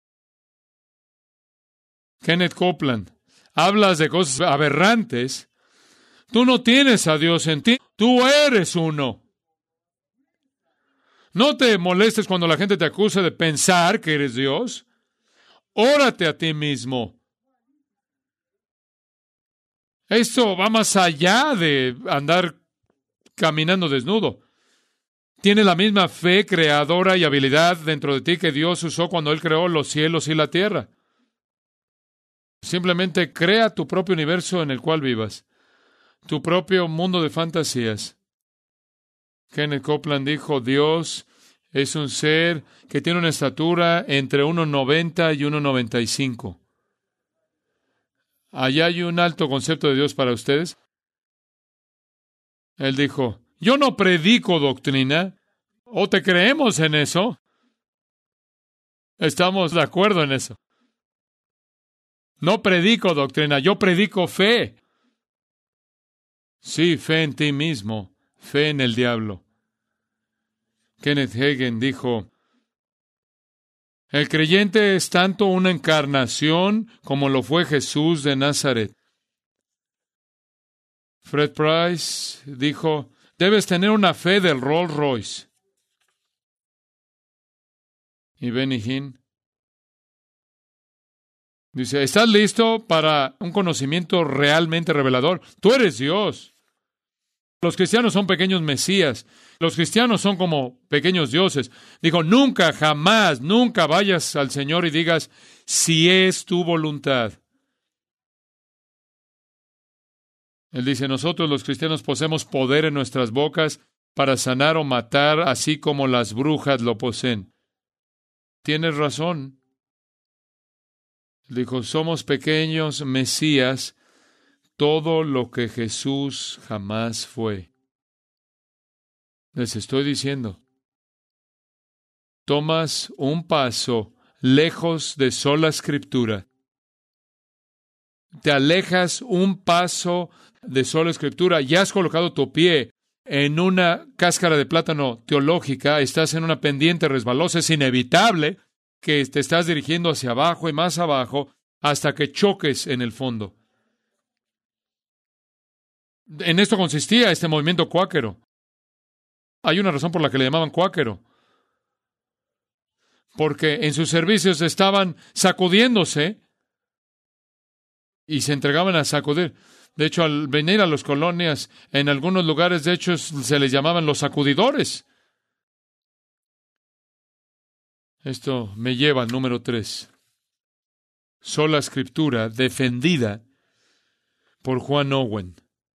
Kenneth Copeland, hablas de cosas aberrantes. Tú no tienes a Dios en ti. Tú eres uno. No te molestes cuando la gente te acusa de pensar que eres Dios. Órate a ti mismo. Esto va más allá de andar caminando desnudo. Tienes la misma fe creadora y habilidad dentro de ti que Dios usó cuando Él creó los cielos y la tierra. Simplemente crea tu propio universo en el cual vivas, tu propio mundo de fantasías. Kenneth Copeland dijo, Dios es un ser que tiene una estatura entre uno noventa y uno noventa y cinco. ¿Allá hay un alto concepto de Dios para ustedes? Él dijo, yo no predico doctrina. ¿O te creemos en eso? Estamos de acuerdo en eso. No predico doctrina, yo predico fe. Sí, fe en ti mismo, fe en el diablo. Kenneth Hagin dijo, el creyente es tanto una encarnación como lo fue Jesús de Nazaret. Fred Price dijo, debes tener una fe del Rolls Royce. Y Benny Hinn dice, ¿estás listo para un conocimiento realmente revelador? Tú eres Dios. Los cristianos son pequeños mesías. Los cristianos son como pequeños dioses. Dijo, nunca, jamás, nunca vayas al Señor y digas, si es tu voluntad. Él dice, nosotros los cristianos poseemos poder en nuestras bocas para sanar o matar, así como las brujas lo poseen. Tienes razón. Dijo, somos pequeños mesías, todo lo que Jesús jamás fue. Les estoy diciendo, tomas un paso lejos de sola Escritura. Te alejas un paso de sola Escritura y has colocado tu pie en una cáscara de plátano teológica, estás en una pendiente resbalosa, es inevitable que te estás dirigiendo hacia abajo y más abajo hasta que choques en el fondo. En esto consistía este movimiento cuáquero. Hay una razón por la que le llamaban cuáquero. Porque en sus servicios estaban sacudiéndose y se entregaban a sacudir. De hecho, al venir a las colonias, en algunos lugares, de hecho, se les llamaban los sacudidores. Esto me lleva al número tres. Sola Escritura defendida por Juan Owen.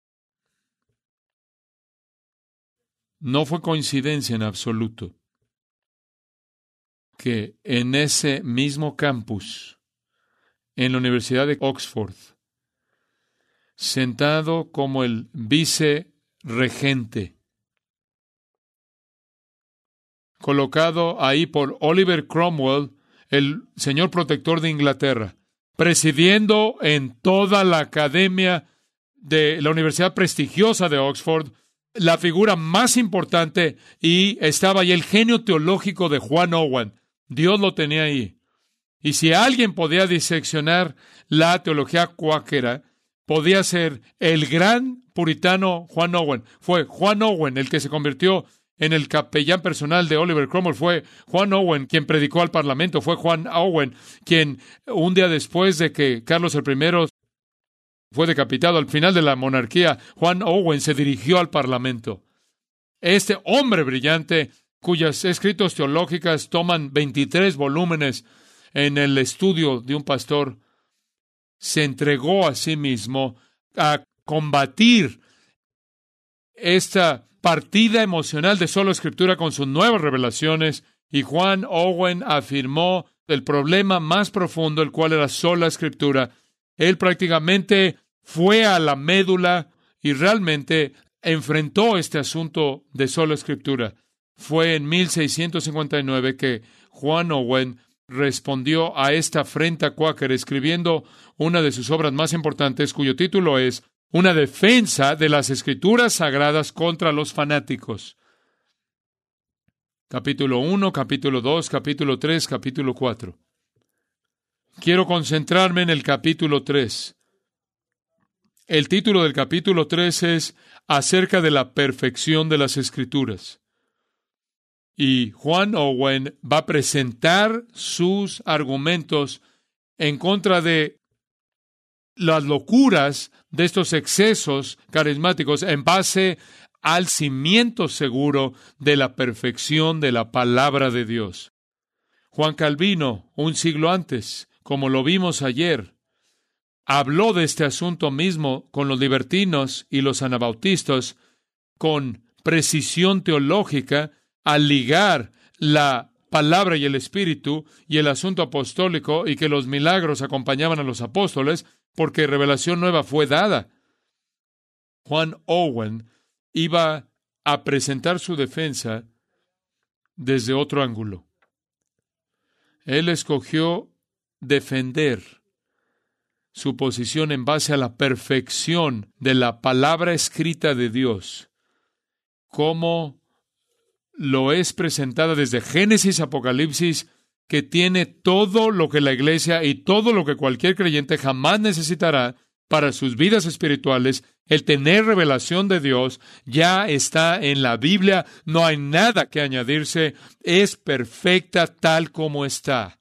No fue coincidencia en absoluto que en ese mismo campus, en la Universidad de Oxford, sentado como el vicerregente, colocado ahí por Oliver Cromwell, el señor protector de Inglaterra, presidiendo en toda la academia de la Universidad prestigiosa de Oxford, la figura más importante, y estaba ahí el genio teológico de Juan Owen. Dios lo tenía ahí. Y si alguien podía diseccionar la teología cuáquera, podía ser el gran puritano Juan Owen. Fue Juan Owen el que se convirtió en el capellán personal de Oliver Cromwell. Fue Juan Owen quien predicó al Parlamento. Fue Juan Owen quien, un día después de que Carlos el primero fue decapitado al final de la monarquía, Juan Owen se dirigió al Parlamento. Este hombre brillante, cuyos escritos teológicos toman veintitrés volúmenes en el estudio de un pastor, se entregó a sí mismo a combatir esta partida emocional de sola Escritura con sus nuevas revelaciones, y Juan Owen afirmó el problema más profundo, el cual era sola Escritura. Él prácticamente fue a la médula y realmente enfrentó este asunto de sola Escritura. Fue en mil seiscientos cincuenta y nueve que Juan Owen respondió a esta afrenta cuáquera escribiendo una de sus obras más importantes, cuyo título es Una defensa de las Escrituras Sagradas contra los fanáticos. Capítulo uno, capítulo dos, capítulo tres, capítulo cuatro. Quiero concentrarme en el capítulo tres. El título del capítulo tres es Acerca de la perfección de las Escrituras. Y Juan Owen va a presentar sus argumentos en contra de las locuras de estos excesos carismáticos en base al cimiento seguro de la perfección de la palabra de Dios. Juan Calvino, un siglo antes, como lo vimos ayer, habló de este asunto mismo con los libertinos y los anabautistas con precisión teológica al ligar la palabra y el espíritu y el asunto apostólico, y que los milagros acompañaban a los apóstoles porque revelación nueva fue dada. Juan Owen iba a presentar su defensa desde otro ángulo. Él escogió defender su posición en base a la perfección de la palabra escrita de Dios, como lo es presentada desde Génesis a Apocalipsis, que tiene todo lo que la iglesia y todo lo que cualquier creyente jamás necesitará para sus vidas espirituales. El tener revelación de Dios ya está en la Biblia, no hay nada que añadirse, es perfecta tal como está.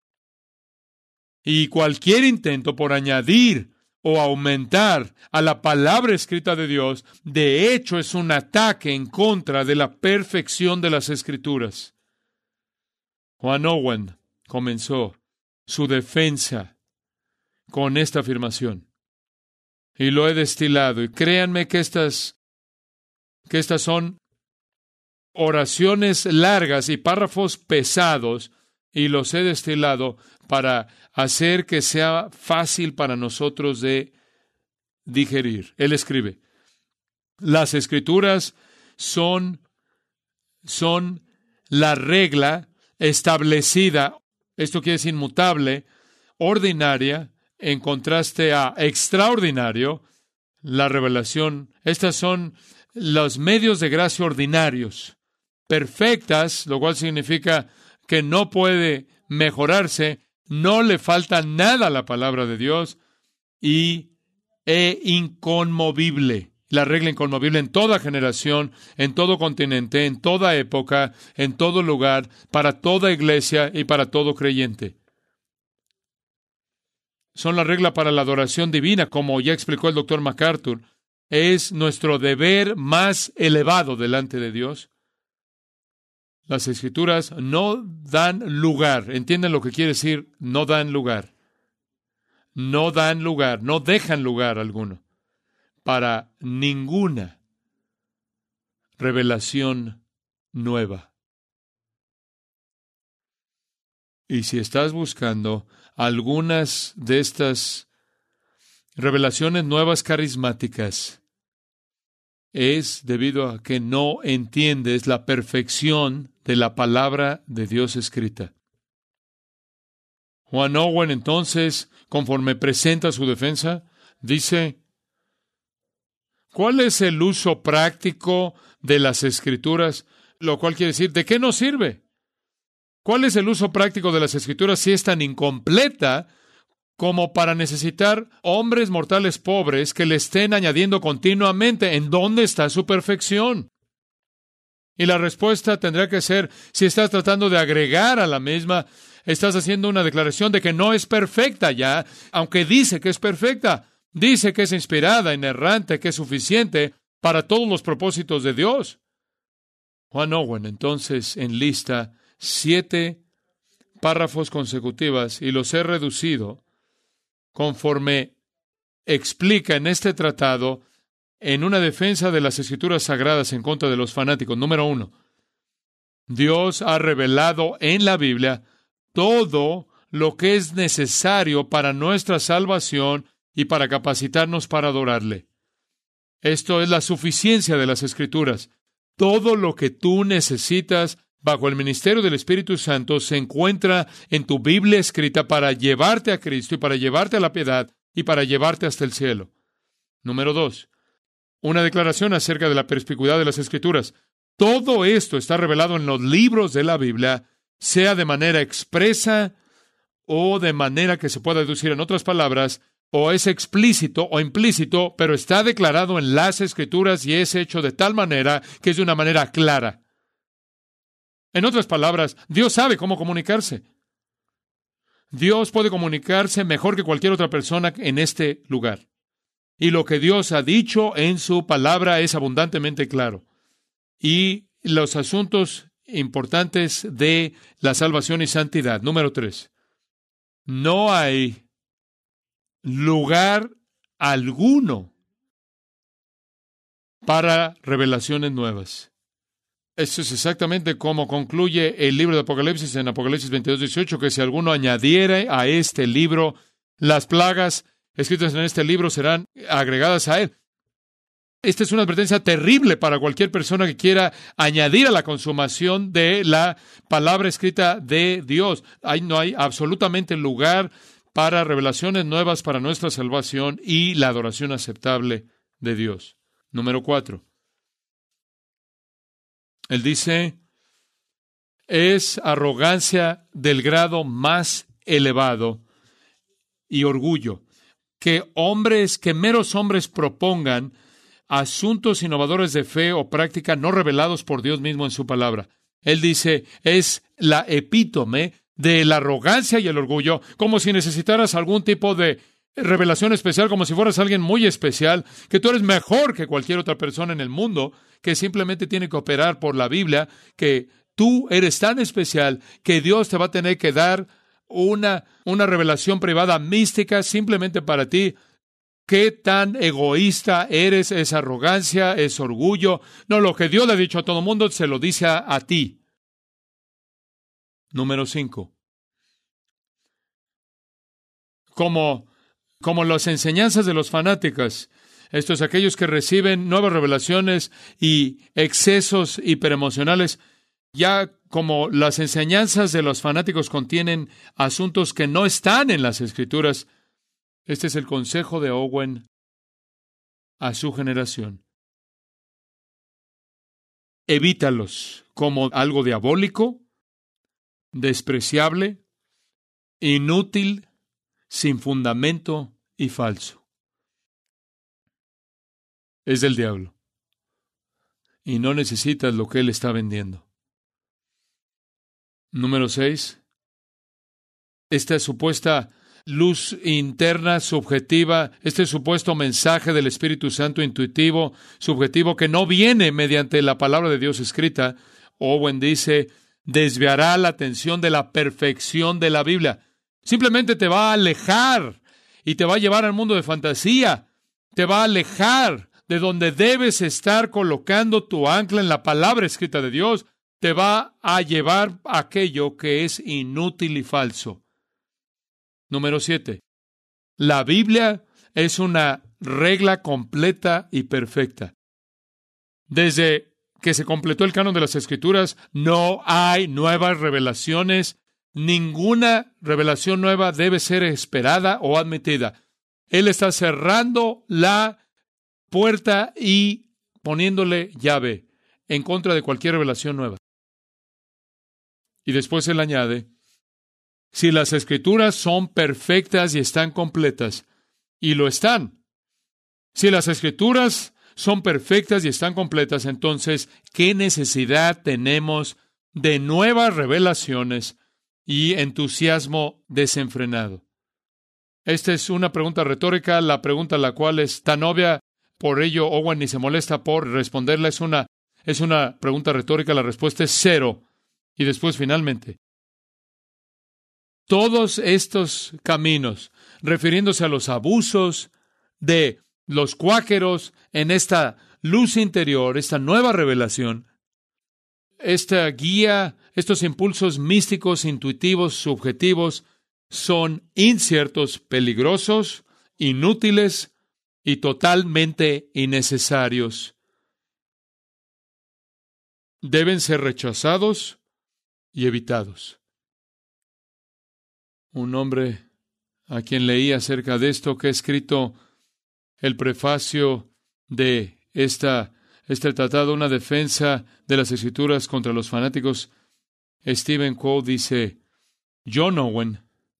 Y cualquier intento por añadir o aumentar a la palabra escrita de Dios, de hecho es un ataque en contra de la perfección de las Escrituras. John Owen comenzó su defensa con esta afirmación. Y lo he destilado. Y créanme que estas, que estas son oraciones largas y párrafos pesados, y los he destilado para hacer que sea fácil para nosotros de digerir. Él escribe, las Escrituras son, son la regla establecida, esto quiere decir inmutable, ordinaria, en contraste a extraordinario, la revelación. Estas son los medios de gracia ordinarios, perfectas, lo cual significa que no puede mejorarse, no le falta nada a la palabra de Dios, y e inconmovible. La regla inconmovible en toda generación, en todo continente, en toda época, en todo lugar, para toda iglesia y para todo creyente. Son la regla para la adoración divina, como ya explicó el doctor MacArthur. Es nuestro deber más elevado delante de Dios. Las Escrituras no dan lugar. ¿Entienden lo que quiere decir? No dan lugar. No dan lugar, no dejan lugar alguno para ninguna revelación nueva. Y si estás buscando algunas de estas revelaciones nuevas carismáticas, es debido a que no entiendes la perfección de la palabra de Dios escrita. John Owen, entonces, conforme presenta su defensa, dice, ¿cuál es el uso práctico de las Escrituras? Lo cual quiere decir, ¿de qué nos sirve? ¿Cuál es el uso práctico de las Escrituras si es tan incompleta como para necesitar hombres mortales pobres que le estén añadiendo continuamente? ¿En dónde está su perfección? Y la respuesta tendrá que ser, si estás tratando de agregar a la misma, estás haciendo una declaración de que no es perfecta ya, aunque dice que es perfecta. Dice que es inspirada, inerrante, que es suficiente para todos los propósitos de Dios. John Owen, entonces, enlista siete párrafos consecutivas y los he reducido conforme explica en este tratado en una defensa de las Escrituras sagradas en contra de los fanáticos. Número uno, Dios ha revelado en la Biblia todo lo que es necesario para nuestra salvación y para capacitarnos para adorarle. Esto es la suficiencia de las Escrituras. Todo lo que tú necesitas bajo el ministerio del Espíritu Santo se encuentra en tu Biblia escrita para llevarte a Cristo y para llevarte a la piedad y para llevarte hasta el cielo. Número dos, una declaración acerca de la perspicuidad de las Escrituras. Todo esto está revelado en los libros de la Biblia, sea de manera expresa o de manera que se pueda deducir. En otras palabras, o es explícito o implícito, pero está declarado en las Escrituras y es hecho de tal manera que es de una manera clara. En otras palabras, Dios sabe cómo comunicarse. Dios puede comunicarse mejor que cualquier otra persona en este lugar. Y lo que Dios ha dicho en su palabra es abundantemente claro. Y los asuntos importantes de la salvación y santidad. Número tres. No hay lugar alguno para revelaciones nuevas. Eso es exactamente como concluye el libro de Apocalipsis en Apocalipsis veintidós dieciocho, que si alguno añadiere a este libro, las plagas escritas en este libro serán agregadas a él. Esta es una advertencia terrible para cualquier persona que quiera añadir a la consumación de la palabra escrita de Dios. Ahí no hay absolutamente lugar para revelaciones nuevas para nuestra salvación y la adoración aceptable de Dios. Número cuatro. Él dice, es arrogancia del grado más elevado y orgullo, que hombres, que meros hombres propongan asuntos innovadores de fe o práctica no revelados por Dios mismo en su palabra. Él dice, es la epítome de la arrogancia y el orgullo, como si necesitaras algún tipo de revelación especial, como si fueras alguien muy especial, que tú eres mejor que cualquier otra persona en el mundo, que simplemente tiene que operar por la Biblia, que tú eres tan especial que Dios te va a tener que dar una, una revelación privada mística simplemente para ti. ¿Qué tan egoísta eres? Es arrogancia, es orgullo. No, lo que Dios le ha dicho a todo el mundo, se lo dice a, a ti. Número cinco. Como, como las enseñanzas de los fanáticos, estos aquellos que reciben nuevas revelaciones y excesos hiperemocionales, ya como las enseñanzas de los fanáticos contienen asuntos que no están en las Escrituras, este es el consejo de Owen a su generación. Evítalos como algo diabólico, despreciable, inútil, sin fundamento y falso. Es del diablo. Y no necesitas lo que él está vendiendo. Número seis. Esta supuesta luz interna, subjetiva, este supuesto mensaje del Espíritu Santo intuitivo, subjetivo, que no viene mediante la palabra de Dios escrita, Owen dice, desviará la atención de la perfección de la Biblia. Simplemente te va a alejar y te va a llevar al mundo de fantasía. Te va a alejar de donde debes estar colocando tu ancla en la palabra escrita de Dios. Te va a llevar a aquello que es inútil y falso. Número siete. La Biblia es una regla completa y perfecta. Desde que se completó el canon de las Escrituras, no hay nuevas revelaciones. Ninguna revelación nueva debe ser esperada o admitida. Él está cerrando la puerta y poniéndole llave en contra de cualquier revelación nueva. Y después él añade, si las Escrituras son perfectas y están completas, y lo están, si las Escrituras son perfectas y están completas, entonces, ¿qué necesidad tenemos de nuevas revelaciones y entusiasmo desenfrenado? Esta es una pregunta retórica, la pregunta a la cual es tan obvia, por ello Owen ni se molesta por responderla. Es una, es una pregunta retórica, la respuesta es cero. Y después, finalmente, todos estos caminos, refiriéndose a los abusos de los cuáqueros en esta luz interior, esta nueva revelación, esta guía, estos impulsos místicos, intuitivos, subjetivos, son inciertos, peligrosos, inútiles y totalmente innecesarios. Deben ser rechazados y evitados. Un hombre a quien leí acerca de esto, que ha escrito el prefacio de esta, este tratado, una defensa de las Escrituras contra los fanáticos, Stephen Coe, dice, John Owen,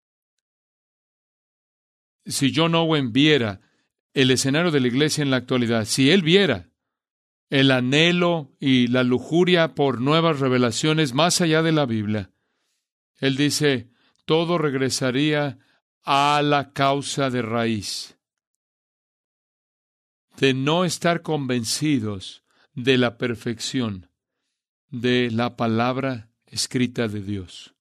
si John Owen viera el escenario de la iglesia en la actualidad, si él viera el anhelo y la lujuria por nuevas revelaciones más allá de la Biblia, él dice, todo regresaría a la causa de raíz, de no estar convencidos de la perfección de la palabra escrita de Dios.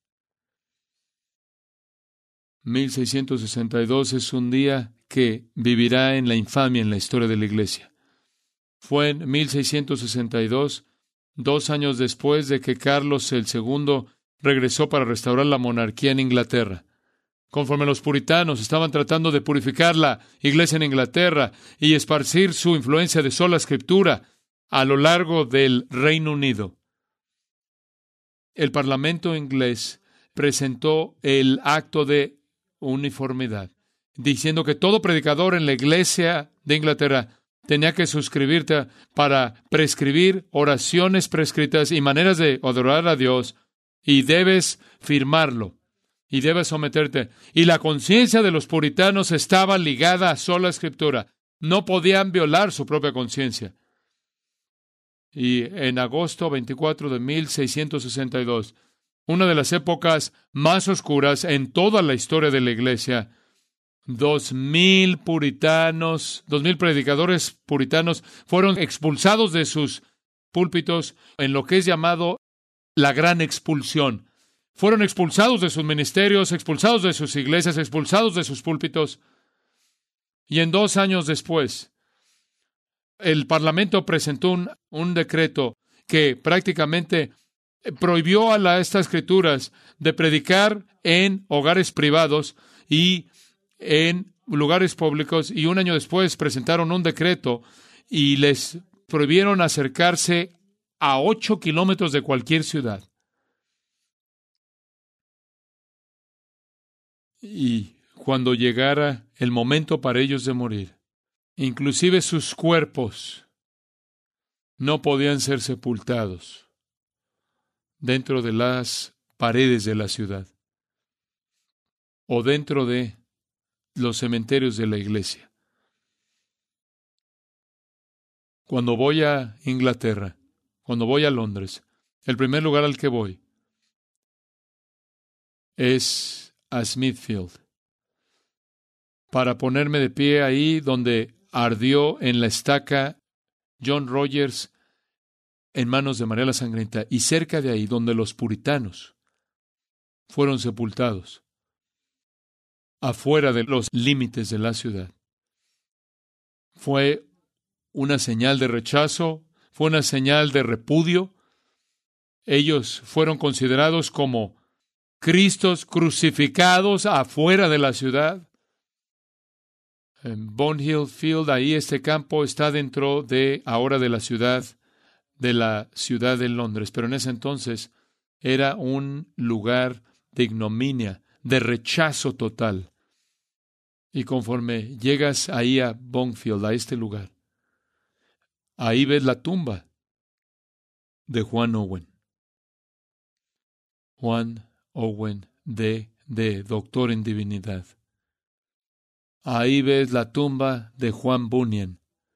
mil seiscientos sesenta y dos es un día que vivirá en la infamia en la historia de la iglesia. Fue en mil seiscientos sesenta y dos, dos años después de que Carlos el segundo regresó para restaurar la monarquía en Inglaterra. Conforme los puritanos estaban tratando de purificar la iglesia en Inglaterra y esparcir su influencia de sola escritura a lo largo del Reino Unido, el Parlamento inglés presentó el acto de uniformidad, diciendo que todo predicador en la iglesia de Inglaterra tenía que suscribirte para prescribir oraciones prescritas y maneras de adorar a Dios, y debes firmarlo, y debes someterte. Y la conciencia de los puritanos estaba ligada a sola escritura. No podían violar su propia conciencia. Y en agosto veinticuatro de mil seiscientos sesenta y dos, una de las épocas más oscuras en toda la historia de la iglesia, dos mil puritanos, dos mil predicadores puritanos fueron expulsados de sus púlpitos en lo que es llamado la gran expulsión. Fueron expulsados de sus ministerios, expulsados de sus iglesias, expulsados de sus púlpitos. Y en dos años después, el Parlamento presentó un, un decreto que prácticamente prohibió a la, estas escrituras de predicar en hogares privados y en lugares públicos, y un año después presentaron un decreto y les prohibieron acercarse a ocho kilómetros de cualquier ciudad. Y cuando llegara el momento para ellos de morir, inclusive sus cuerpos no podían ser sepultados dentro de las paredes de la ciudad o dentro de los cementerios de la iglesia. Cuando voy a Inglaterra, cuando voy a Londres, el primer lugar al que voy es a Smithfield, para ponerme de pie ahí donde ardió en la estaca John Rogers en manos de María la Sangrienta, y cerca de ahí donde los puritanos fueron sepultados, afuera de los límites de la ciudad. Fue una señal de rechazo, fue una señal de repudio. Ellos fueron considerados como Cristos crucificados afuera de la ciudad. En Bonhill Field, ahí este campo está dentro de ahora de la ciudad, de la ciudad de Londres, pero en ese entonces era un lugar de ignominia, de rechazo total. Y conforme llegas ahí a Bonfield, a este lugar, ahí ves la tumba de Juan Owen. Juan Owen, D. D., doctor en divinidad. Ahí ves la tumba de Juan Bunyan,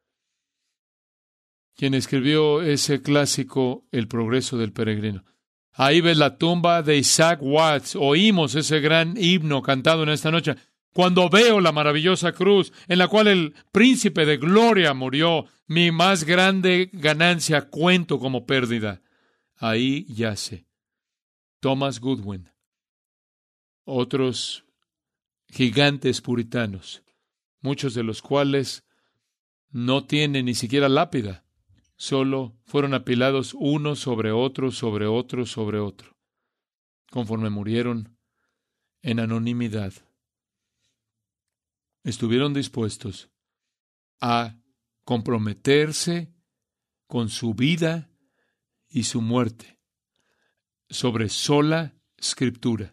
quien escribió ese clásico, El progreso del peregrino. Ahí ves la tumba de Isaac Watts. Oímos ese gran himno cantado en esta noche. Cuando veo la maravillosa cruz en la cual el príncipe de gloria murió, mi más grande ganancia cuento como pérdida. Ahí yace Thomas Goodwin, otros gigantes puritanos, muchos de los cuales no tienen ni siquiera lápida, solo fueron apilados uno sobre otro, sobre otro, sobre otro, conforme murieron en anonimidad. Estuvieron dispuestos a comprometerse con su vida y su muerte sobre sola escritura.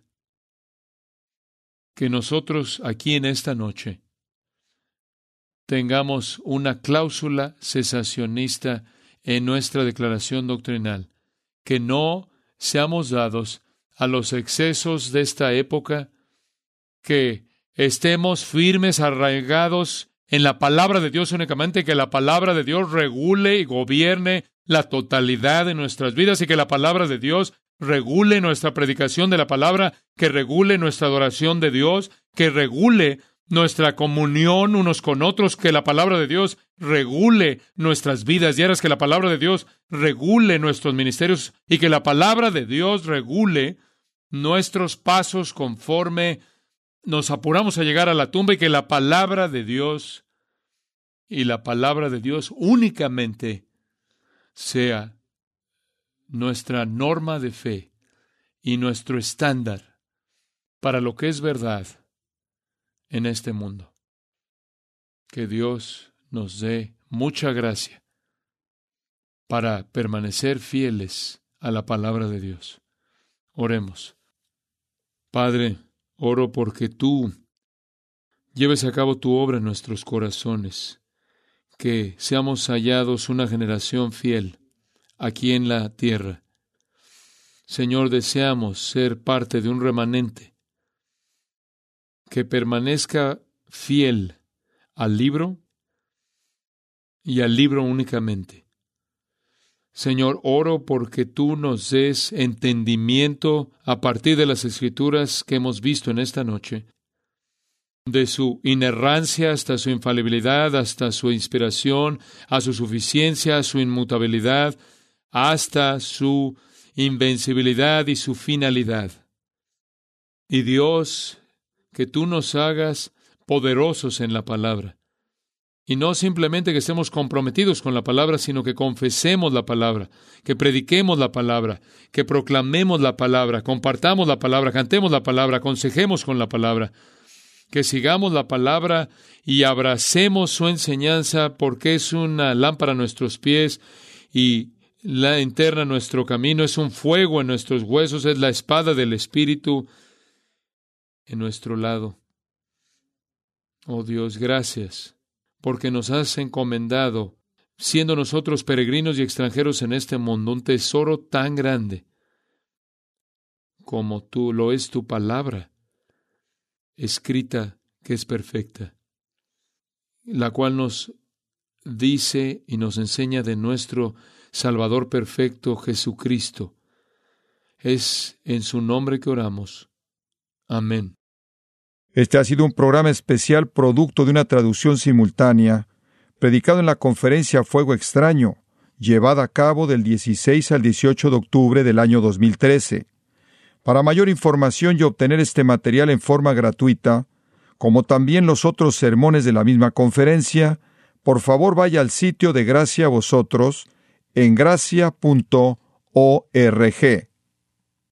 Que nosotros aquí en esta noche tengamos una cláusula cesacionista en nuestra declaración doctrinal, que no seamos dados a los excesos de esta época, que estemos firmes, arraigados en la palabra de Dios únicamente, que la palabra de Dios regule y gobierne la totalidad de nuestras vidas y que la palabra de Dios regule nuestra predicación de la palabra, que regule nuestra adoración de Dios, que regule nuestra comunión unos con otros, que la palabra de Dios regule nuestras vidas diarias, que la palabra de Dios regule nuestros ministerios y que la palabra de Dios regule nuestros pasos conforme nos apuramos a llegar a la tumba, y que la palabra de Dios y la palabra de Dios únicamente sea nuestra norma de fe y nuestro estándar para lo que es verdad en este mundo. Que Dios nos dé mucha gracia para permanecer fieles a la palabra de Dios. Oremos. Padre, oro porque tú lleves a cabo tu obra en nuestros corazones, que seamos hallados una generación fiel aquí en la tierra. Señor, deseamos ser parte de un remanente que permanezca fiel al libro y al libro únicamente. Señor, oro porque tú nos des entendimiento a partir de las Escrituras que hemos visto en esta noche, de su inerrancia hasta su infalibilidad, hasta su inspiración, a su suficiencia, a su inmutabilidad, hasta su invencibilidad y su finalidad. Y Dios, que tú nos hagas poderosos en la palabra. Y no simplemente que estemos comprometidos con la palabra, sino que confesemos la palabra, que prediquemos la palabra, que proclamemos la palabra, compartamos la palabra, cantemos la palabra, aconsejemos con la palabra, que sigamos la palabra y abracemos su enseñanza, porque es una lámpara a nuestros pies y la linterna a nuestro camino, es un fuego en nuestros huesos, es la espada del Espíritu en nuestro lado. Oh Dios, gracias, porque nos has encomendado, siendo nosotros peregrinos y extranjeros en este mundo, un tesoro tan grande como tú lo es tu palabra, escrita que es perfecta, la cual nos dice y nos enseña de nuestro Salvador perfecto, Jesucristo. Es en su nombre que oramos. Amén. Este ha sido un programa especial producto de una traducción simultánea, predicado en la conferencia Fuego Extraño, llevada a cabo del dieciséis al dieciocho de octubre del año dos mil trece. Para mayor información y obtener este material en forma gratuita, como también los otros sermones de la misma conferencia, por favor vaya al sitio de Gracia a Vosotros en gracia punto org.